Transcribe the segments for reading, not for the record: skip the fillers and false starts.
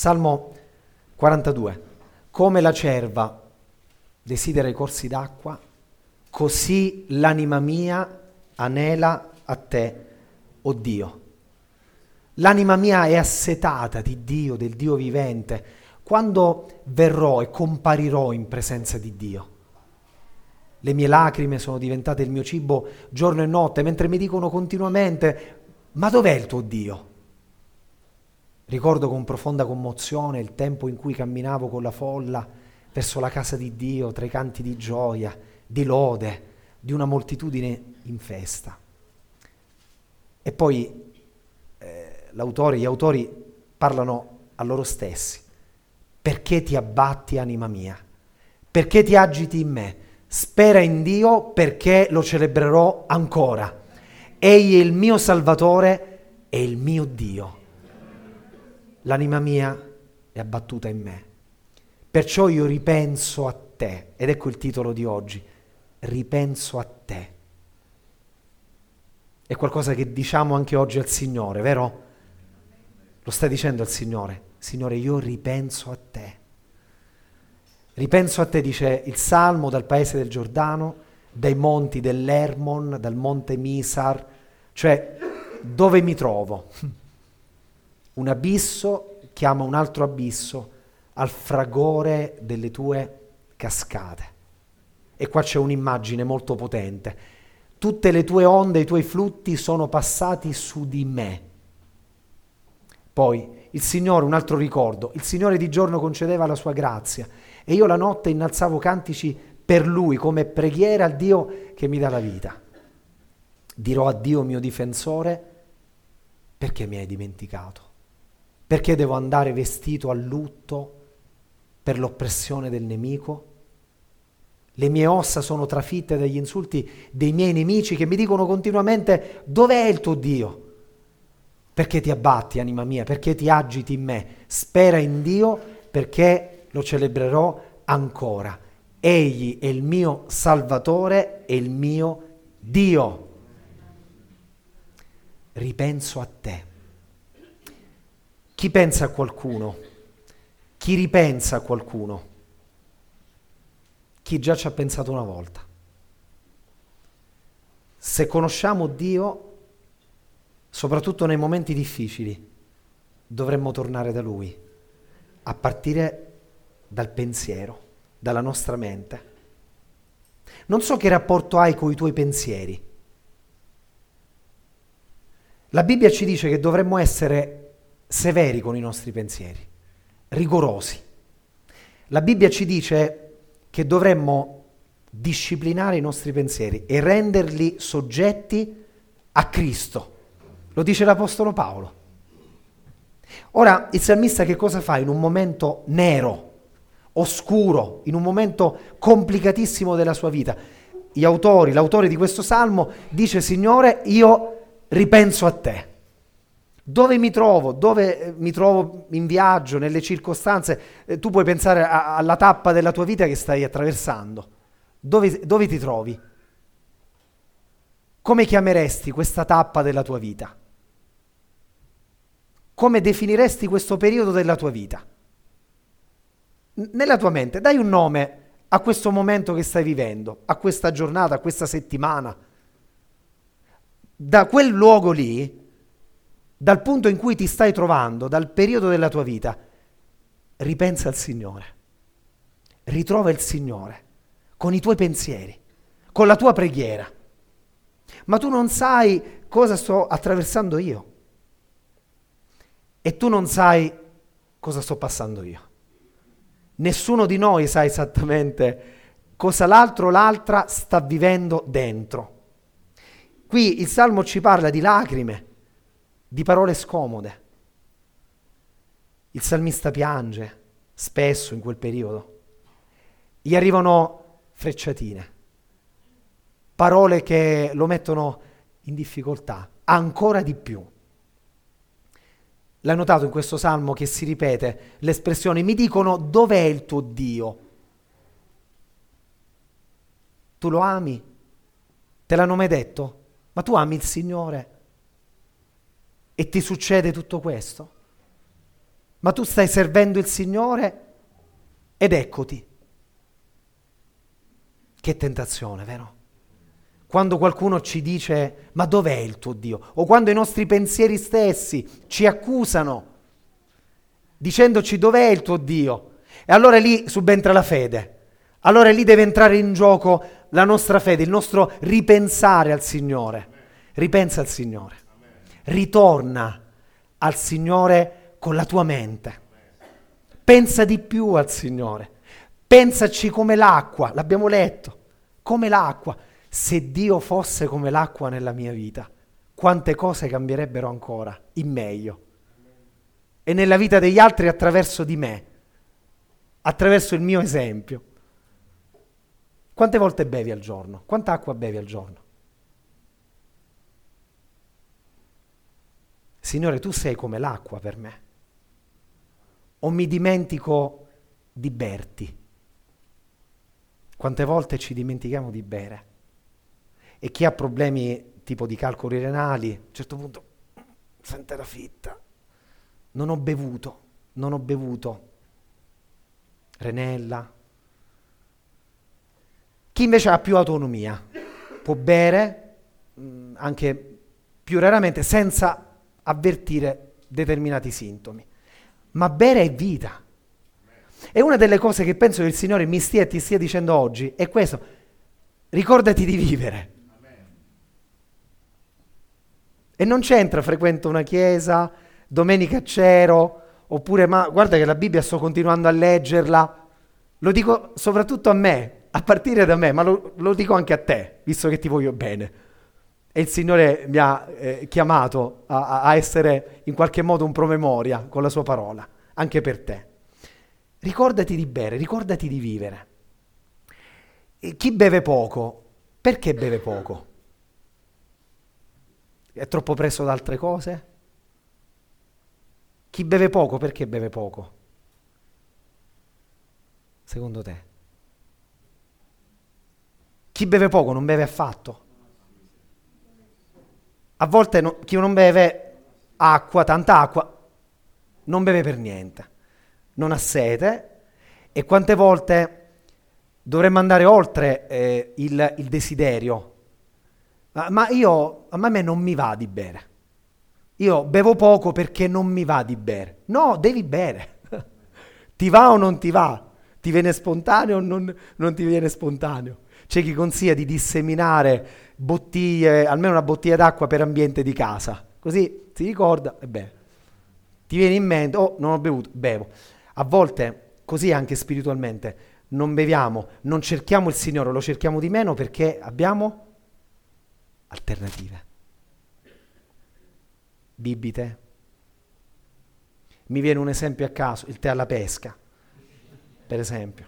Salmo 42. Come la cerva desidera i corsi d'acqua, così l'anima mia anela a te, o Dio. L'anima mia è assetata di Dio, del Dio vivente, quando verrò e comparirò in presenza di Dio. Le mie lacrime sono diventate il mio cibo giorno e notte, mentre mi dicono continuamente: ma dov'è il tuo Dio? Ricordo con profonda commozione il tempo in cui camminavo con la folla verso la casa di Dio, tra i canti di gioia, di lode, di una moltitudine in festa. E poi gli autori parlano a loro stessi: perché ti abbatti, anima mia? Perché ti agiti in me? Spera in Dio, perché lo celebrerò ancora. Egli è il mio Salvatore e il mio Dio. L'anima mia è abbattuta in me. Perciò io ripenso a te. Ed ecco il titolo di oggi: ripenso a te. È qualcosa che diciamo anche oggi al Signore, vero? Lo stai dicendo al Signore: Signore, io ripenso a te. Ripenso a te, dice il Salmo, dal paese del Giordano, dai monti dell'Hermon, dal monte Misar, cioè dove mi trovo. Un abisso chiama un altro abisso al fragore delle tue cascate. E qua c'è un'immagine molto potente. Tutte le tue onde, i tuoi flutti sono passati su di me. Poi il Signore, un altro ricordo, il Signore di giorno concedeva la sua grazia e io la notte innalzavo cantici per Lui come preghiera al Dio che mi dà la vita. Dirò a Dio mio difensore: perché mi hai dimenticato? Perché devo andare vestito a lutto per l'oppressione del nemico? Le mie ossa sono trafitte dagli insulti dei miei nemici che mi dicono continuamente: dov'è il tuo Dio? Perché ti abbatti, anima mia? Perché ti agiti in me? Spera in Dio, perché lo celebrerò ancora. Egli è il mio Salvatore e il mio Dio. Ripenso a te. Chi pensa a qualcuno? Chi ripensa a qualcuno? Chi già ci ha pensato una volta. Se conosciamo Dio, soprattutto nei momenti difficili, dovremmo tornare da Lui, a partire dal pensiero, dalla nostra mente. Non so che rapporto hai con i tuoi pensieri. La Bibbia ci dice che dovremmo essere severi con i nostri pensieri, rigorosi. La Bibbia ci dice che dovremmo disciplinare i nostri pensieri e renderli soggetti a Cristo. Lo dice l'Apostolo Paolo. Ora, il salmista che cosa fa in un momento nero, oscuro, in un momento complicatissimo della sua vita? L'autore di questo salmo dice: Signore, io ripenso a te. Dove mi trovo? Dove mi trovo in viaggio, nelle circostanze? Tu puoi pensare alla tappa della tua vita che stai attraversando. Dove ti trovi? Come chiameresti questa tappa della tua vita? Come definiresti questo periodo della tua vita? Nella tua mente, dai un nome a questo momento che stai vivendo, a questa giornata, a questa settimana. Da quel luogo lì, dal punto in cui ti stai trovando, dal periodo della tua vita, ripensa al Signore. Ritrova il Signore con i tuoi pensieri, con la tua preghiera. Ma tu non sai cosa sto attraversando io. E tu non sai cosa sto passando io. Nessuno di noi sa esattamente cosa l'altro o l'altra sta vivendo dentro. Qui il Salmo ci parla di lacrime, di parole scomode. Il salmista piange spesso in quel periodo. Gli arrivano frecciatine, parole che lo mettono in difficoltà, ancora di più. L'hai notato in questo salmo che si ripete l'espressione: mi dicono dov'è il tuo Dio? Tu lo ami? Te l'hanno mai detto? Ma tu ami il Signore? E ti succede tutto questo? ma tu stai servendo il Signore ed eccoti. Che tentazione, vero? Quando qualcuno ci dice, ma dov'è il tuo Dio? O quando i nostri pensieri stessi ci accusano, dicendoci dov'è il tuo Dio? E allora lì subentra la fede. Allora lì deve entrare in gioco la nostra fede, il nostro ripensare al Signore. Ripensa al Signore. Ritorna al Signore con la tua mente. Pensa di più al Signore. Pensaci come l'acqua, l'abbiamo letto, come l'acqua. Se Dio fosse come l'acqua nella mia vita, quante cose cambierebbero ancora, in meglio. E nella vita degli altri attraverso di me, attraverso il mio esempio. Quante volte bevi al giorno? Quanta acqua bevi al giorno? Signore, tu sei come l'acqua per me. O mi dimentico di berti? Quante volte ci dimentichiamo di bere? E chi ha problemi tipo di calcoli renali, a un certo punto sente la fitta. Non ho bevuto. Renella. Chi invece ha più autonomia può bere anche più raramente senza avvertire determinati sintomi. Ma bere è vita. E una delle cose che penso che il Signore ti stia dicendo oggi è questo: ricordati di vivere. E non c'entra frequento una chiesa, domenica c'ero, oppure ma guarda che la Bibbia sto continuando a leggerla. Lo dico soprattutto a me, a partire da me, ma lo dico anche a te, visto che ti voglio bene. E il Signore mi ha chiamato a essere in qualche modo un promemoria con la sua parola, anche per te. Ricordati di bere, ricordati di vivere. E chi beve poco, perché beve poco? È troppo preso da altre cose? Chi beve poco, perché beve poco? Secondo te? Chi beve poco non beve affatto? A volte chi non beve acqua, tanta acqua, non beve per niente, non ha sete, e quante volte dovremmo andare oltre il desiderio. Ma a me non mi va di bere. Io bevo poco perché non mi va di bere. No, devi bere. Ti va o non ti va? Ti viene spontaneo o non ti viene spontaneo? C'è chi consiglia di disseminare bottiglie, almeno una bottiglia d'acqua per ambiente di casa. Così si ricorda, e beh, ti viene in mente, oh, non ho bevuto, bevo. A volte, così anche spiritualmente, non beviamo, non cerchiamo il Signore, lo cerchiamo di meno perché abbiamo alternative. Bibite. Mi viene un esempio a caso, il tè alla pesca, per esempio.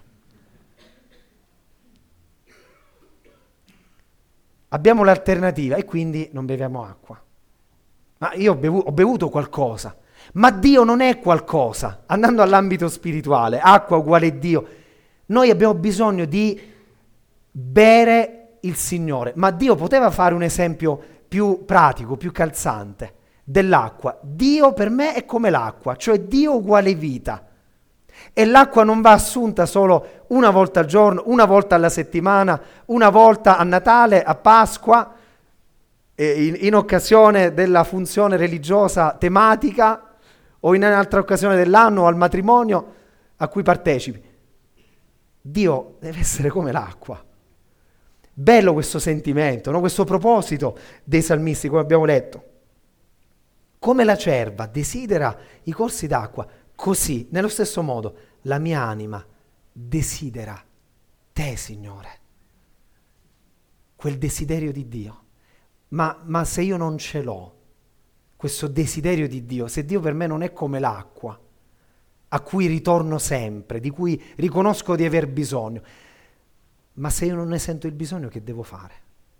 Abbiamo l'alternativa e quindi non beviamo acqua. Ma io ho bevuto qualcosa, ma Dio non è qualcosa. Andando all'ambito spirituale, acqua uguale Dio. Noi abbiamo bisogno di bere il Signore, ma Dio poteva fare un esempio più pratico, più calzante dell'acqua. Dio per me è come l'acqua, cioè Dio uguale vita. E l'acqua non va assunta solo una volta al giorno, una volta alla settimana, una volta a Natale, a Pasqua, in occasione della funzione religiosa tematica o in un'altra occasione dell'anno o al matrimonio a cui partecipi. Dio deve essere come l'acqua. Bello questo sentimento, no? Questo proposito dei salmisti, come abbiamo letto. Come la cerva desidera i corsi d'acqua, così, nello stesso modo, la mia anima desidera te, Signore. Quel desiderio di Dio. Ma se io non ce l'ho, questo desiderio di Dio, se Dio per me non è come l'acqua, a cui ritorno sempre, di cui riconosco di aver bisogno, ma se io non ne sento il bisogno, che devo fare?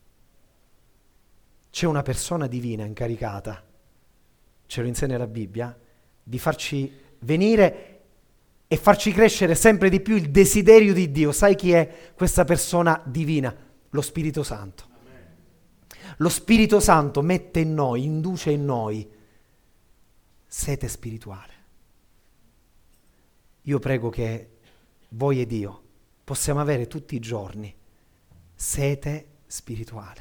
C'è una persona divina incaricata, ce lo insegna la Bibbia, di farci venire e farci crescere sempre di più il desiderio di Dio. Sai chi è questa persona divina? Lo Spirito Santo. Amen. Lo Spirito Santo mette in noi, induce in noi sete spirituale. io prego che voi ed io possiamo avere tutti i giorni sete spirituale.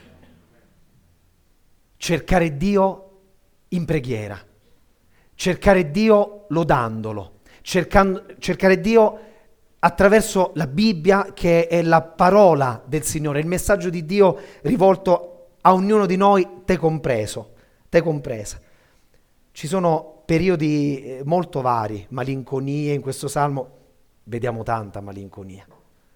Cercare Dio in preghiera, cercare Dio lodandolo, cercare Dio attraverso la Bibbia, che è la parola del Signore, il messaggio di Dio rivolto a ognuno di noi, te compreso, te compresa. Ci sono periodi molto vari, malinconie, in questo salmo vediamo tanta malinconia.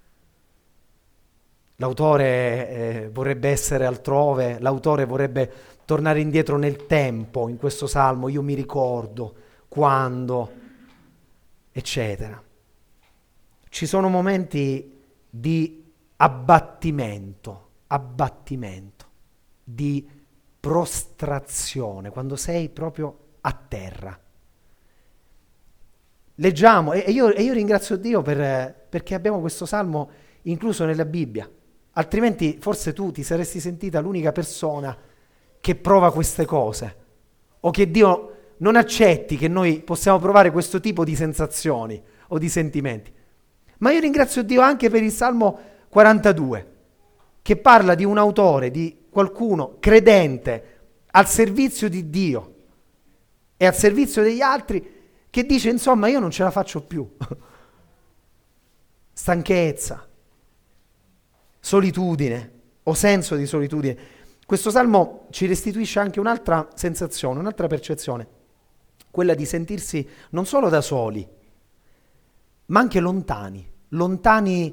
L'autore vorrebbe essere altrove, l'autore vorrebbe tornare indietro nel tempo, in questo salmo, io mi ricordo, quando, eccetera. Ci sono momenti di abbattimento, di prostrazione, quando sei proprio a terra. Leggiamo, e io ringrazio Dio perché abbiamo questo salmo incluso nella Bibbia, altrimenti forse tu ti saresti sentita l'unica persona che prova queste cose, o che Dio non accetti che noi possiamo provare questo tipo di sensazioni o di sentimenti. Ma io ringrazio Dio anche per il Salmo 42, che parla di un autore, di qualcuno credente al servizio di Dio e al servizio degli altri, che dice, insomma, io non ce la faccio più. Stanchezza, solitudine o senso di solitudine. Questo salmo ci restituisce anche un'altra sensazione, un'altra percezione, quella di sentirsi non solo da soli, ma anche lontani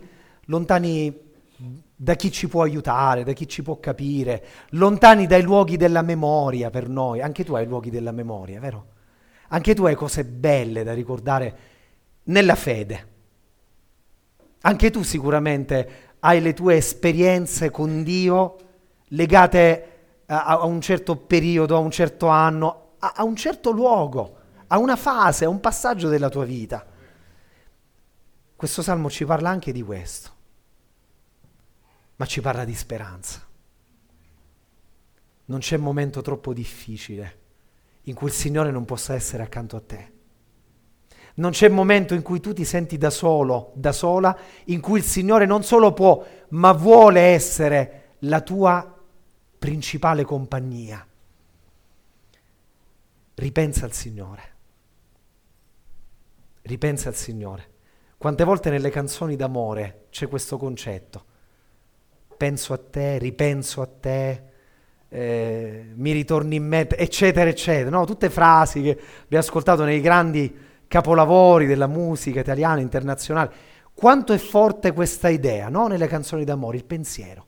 da chi ci può aiutare, da chi ci può capire, lontani dai luoghi della memoria per noi. Anche tu hai luoghi della memoria, vero? Anche tu hai cose belle da ricordare nella fede. Anche tu sicuramente hai le tue esperienze con Dio legate a un certo periodo, a un certo anno, a un certo luogo, a una fase, a un passaggio della tua vita. Questo salmo ci parla anche di questo, ma ci parla di speranza. Non c'è momento troppo difficile in cui il Signore non possa essere accanto a te. Non c'è momento in cui tu ti senti da solo, da sola, in cui il Signore non solo può, ma vuole essere la tua principale compagnia. Ripensa al Signore. Ripensa al Signore. Quante volte nelle canzoni d'amore c'è questo concetto? Penso a te, ripenso a te, mi ritorni in me, eccetera, eccetera. No? Tutte frasi che abbiamo ascoltato nei grandi capolavori della musica italiana, internazionale. Quanto è forte questa idea, no? Nelle canzoni d'amore, il pensiero.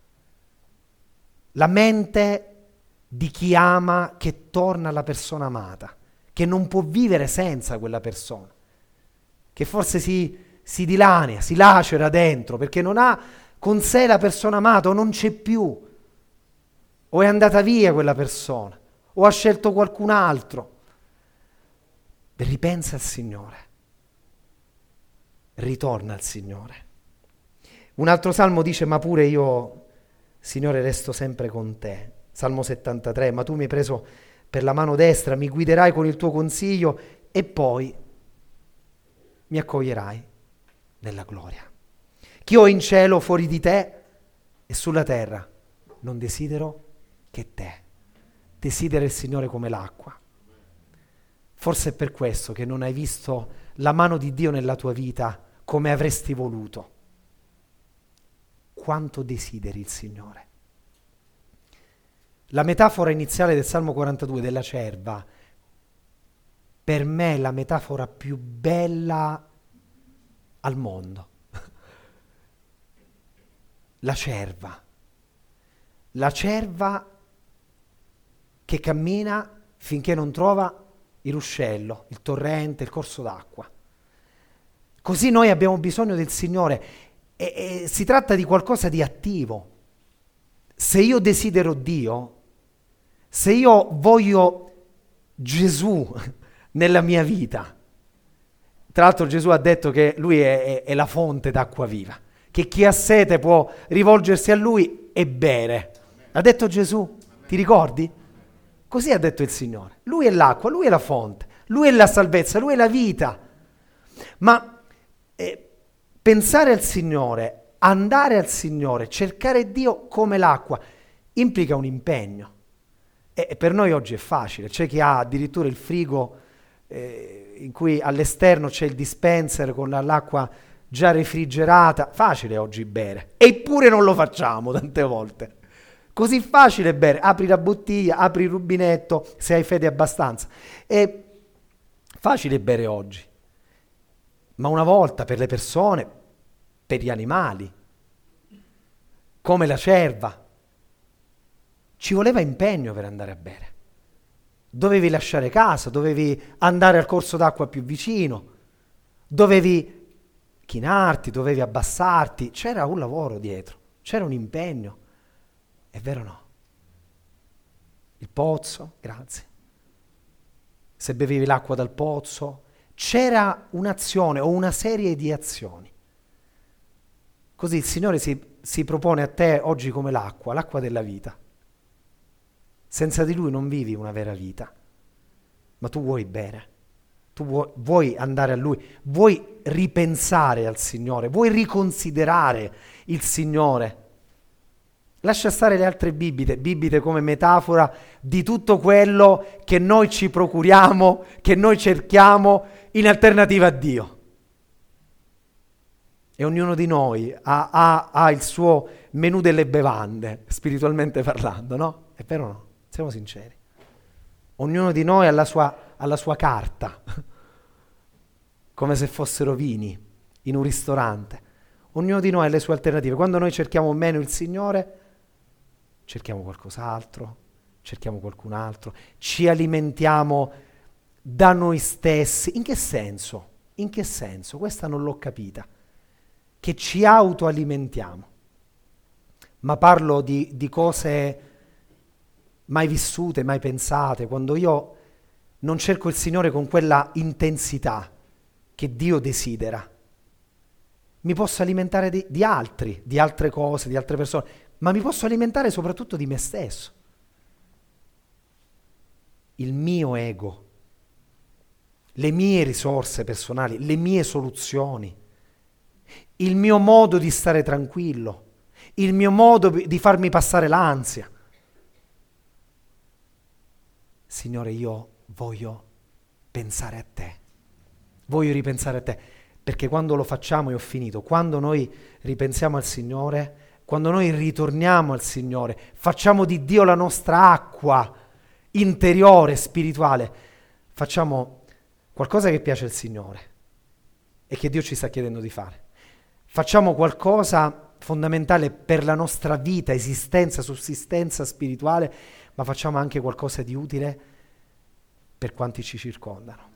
La mente di chi ama che torna alla persona amata, che non può vivere senza quella persona, che forse si dilania, si lacera dentro, perché non ha con sé la persona amata, o non c'è più, o è andata via quella persona, o ha scelto qualcun altro. Ripensa al Signore, ritorna al Signore. Un altro salmo dice, ma pure io, Signore, resto sempre con te. Salmo 73, ma tu mi hai preso per la mano destra, mi guiderai con il tuo consiglio e poi mi accoglierai nella gloria. Chi ho in cielo fuori di te e sulla terra non desidero che te. Desidera il Signore come l'acqua. Forse è per questo che non hai visto la mano di Dio nella tua vita come avresti voluto. Quanto desideri il Signore. La metafora iniziale del Salmo 42 della cerva, per me è la metafora più bella al mondo. La cerva che cammina finché non trova il ruscello, il torrente, il corso d'acqua. Così noi abbiamo bisogno del Signore e si tratta di qualcosa di attivo. Se io desidero Dio, se io voglio Gesù nella mia vita, tra l'altro Gesù ha detto che Lui è la fonte d'acqua viva, che chi ha sete può rivolgersi a Lui e bere. Ha detto Gesù, ti ricordi? Così ha detto il Signore. Lui è l'acqua, Lui è la fonte, Lui è la salvezza, Lui è la vita. Ma pensare al Signore, andare al Signore, cercare Dio come l'acqua, implica un impegno. E per noi oggi è facile. C'è chi ha addirittura il frigo in cui all'esterno c'è il dispenser con l'acqua già refrigerata. Facile oggi bere. Eppure non lo facciamo tante volte. Così facile bere. Apri la bottiglia, apri il rubinetto, se hai fede abbastanza. È facile bere oggi. Ma una volta per le persone, per gli animali, come la cerva, ci voleva impegno per andare a bere. Dovevi lasciare casa, dovevi andare al corso d'acqua più vicino, dovevi chinarti, dovevi abbassarti. C'era un lavoro dietro, c'era un impegno. È vero o no? Il pozzo, grazie. Se bevevi l'acqua dal pozzo, c'era un'azione o una serie di azioni. Così il Signore si propone a te oggi come l'acqua della vita. Senza di Lui non vivi una vera vita, ma tu vuoi bere, tu vuoi andare a Lui, vuoi ripensare al Signore, vuoi riconsiderare il Signore. Lascia stare le altre bibite come metafora di tutto quello che noi ci procuriamo, che noi cerchiamo in alternativa a Dio. E ognuno di noi ha il suo menù delle bevande, spiritualmente parlando, no? È vero o no? Siamo sinceri. Ognuno di noi ha la sua carta, come se fossero vini in un ristorante. Ognuno di noi ha le sue alternative. Quando noi cerchiamo meno il Signore, cerchiamo qualcos'altro, cerchiamo qualcun altro, ci alimentiamo da noi stessi. In che senso? In che senso? Questa non l'ho capita. Che ci autoalimentiamo. Ma parlo di cose mai vissute, mai pensate, quando io non cerco il Signore con quella intensità che Dio desidera. Mi posso alimentare di altri, di altre cose, di altre persone, ma mi posso alimentare soprattutto di me stesso. Il mio ego, le mie risorse personali, le mie soluzioni, il mio modo di stare tranquillo, il mio modo di farmi passare l'ansia. Signore, io voglio pensare a te, voglio ripensare a te, perché quando lo facciamo, e ho finito, quando noi ripensiamo al Signore, quando noi ritorniamo al Signore, facciamo di Dio la nostra acqua interiore, spirituale, facciamo qualcosa che piace al Signore e che Dio ci sta chiedendo di fare. Facciamo qualcosa fondamentale per la nostra vita, esistenza, sussistenza spirituale, ma facciamo anche qualcosa di utile per quanti ci circondano.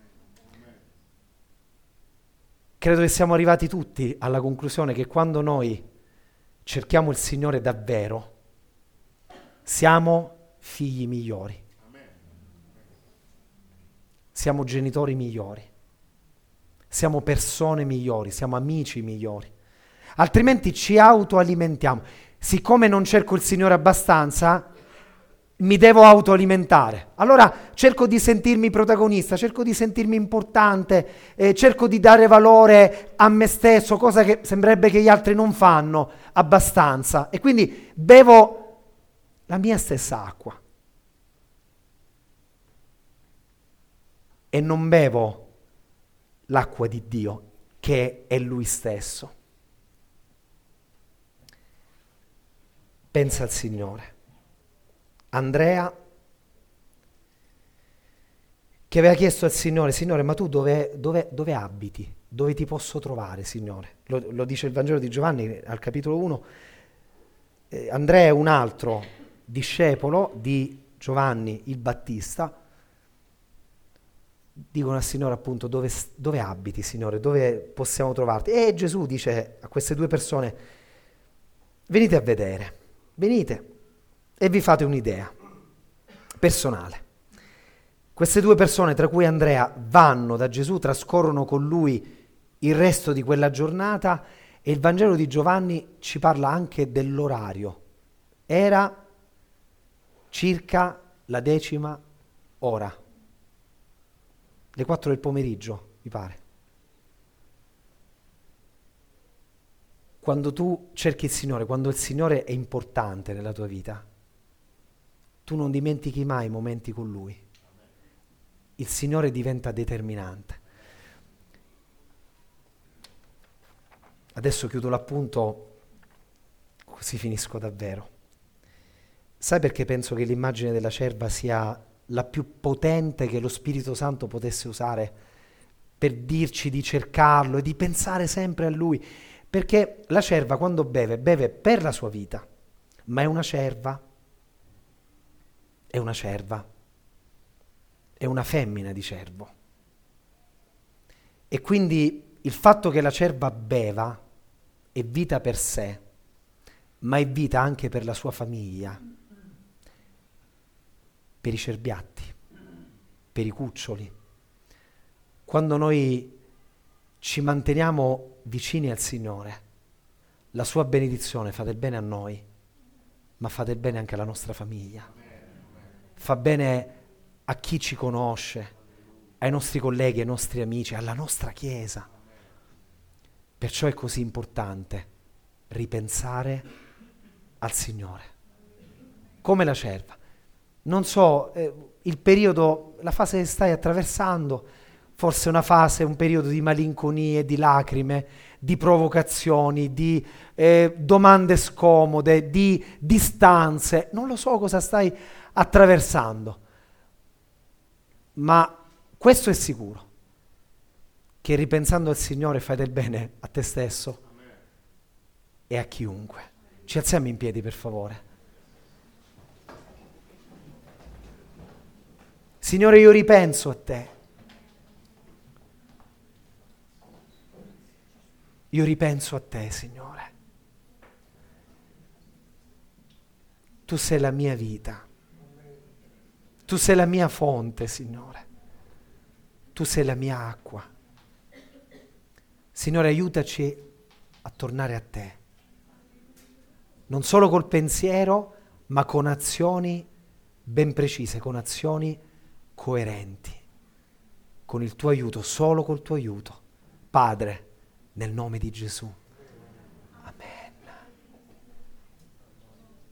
Credo che siamo arrivati tutti alla conclusione che quando noi cerchiamo il Signore davvero, siamo figli migliori, siamo genitori migliori, siamo persone migliori, siamo amici migliori. Altrimenti ci autoalimentiamo. Siccome non cerco il Signore abbastanza, mi devo autoalimentare. Allora cerco di sentirmi protagonista, cerco di sentirmi importante, cerco di dare valore a me stesso, cosa che sembrerebbe che gli altri non fanno abbastanza. E quindi bevo la mia stessa acqua. E non bevo l'acqua di Dio, che è Lui stesso. Pensa al Signore. Andrea, che aveva chiesto al Signore: Signore, ma tu dove abiti? Dove ti posso trovare, Signore? Lo dice il Vangelo di Giovanni al capitolo 1. Andrea è un altro discepolo di Giovanni il Battista. Dicono al Signore appunto: dove abiti, Signore? Dove possiamo trovarti? E Gesù dice a queste due persone: venite a vedere, venite e vi fate un'idea personale. Queste due persone, tra cui Andrea, vanno da Gesù, trascorrono con lui il resto di quella giornata, e il Vangelo di Giovanni ci parla anche dell'orario. Era circa la 10ª ora, le 4 del pomeriggio, mi pare. quando tu cerchi il Signore, quando il Signore è importante nella tua vita, tu non dimentichi mai i momenti con Lui. Il Signore diventa determinante. Adesso chiudo l'appunto, così finisco davvero. Sai perché penso che l'immagine della cerva sia la più potente che lo Spirito Santo potesse usare per dirci di cercarlo e di pensare sempre a Lui? Perché la cerva quando beve, beve per la sua vita, ma è una cerva, è una cerva, è una femmina di cervo. E quindi il fatto che la cerva beva è vita per sé, ma è vita anche per la sua famiglia, per i cerbiatti, per i cuccioli. Quando noi ci manteniamo vicini al Signore, la sua benedizione fa del bene a noi, ma fa del bene anche alla nostra famiglia. Fa bene a chi ci conosce, ai nostri colleghi, ai nostri amici, alla nostra Chiesa. Perciò è così importante ripensare al Signore. Come la cerva. Non so, il periodo, la fase che stai attraversando, forse una fase, un periodo di malinconie, di lacrime, di provocazioni, di domande scomode, di distanze. Non lo so cosa stai attraversando, ma questo è sicuro, che ripensando al Signore fai del bene a te stesso e a chiunque. Ci alziamo in piedi, per favore. Signore, io ripenso a te. Io ripenso a te, Signore. Tu sei la mia vita. Tu sei la mia fonte, Signore. Tu sei la mia acqua. Signore, aiutaci a tornare a te. Non solo col pensiero, ma con azioni ben precise, con azioni coerenti. Con il tuo aiuto, solo col tuo aiuto. Padre, nel nome di Gesù.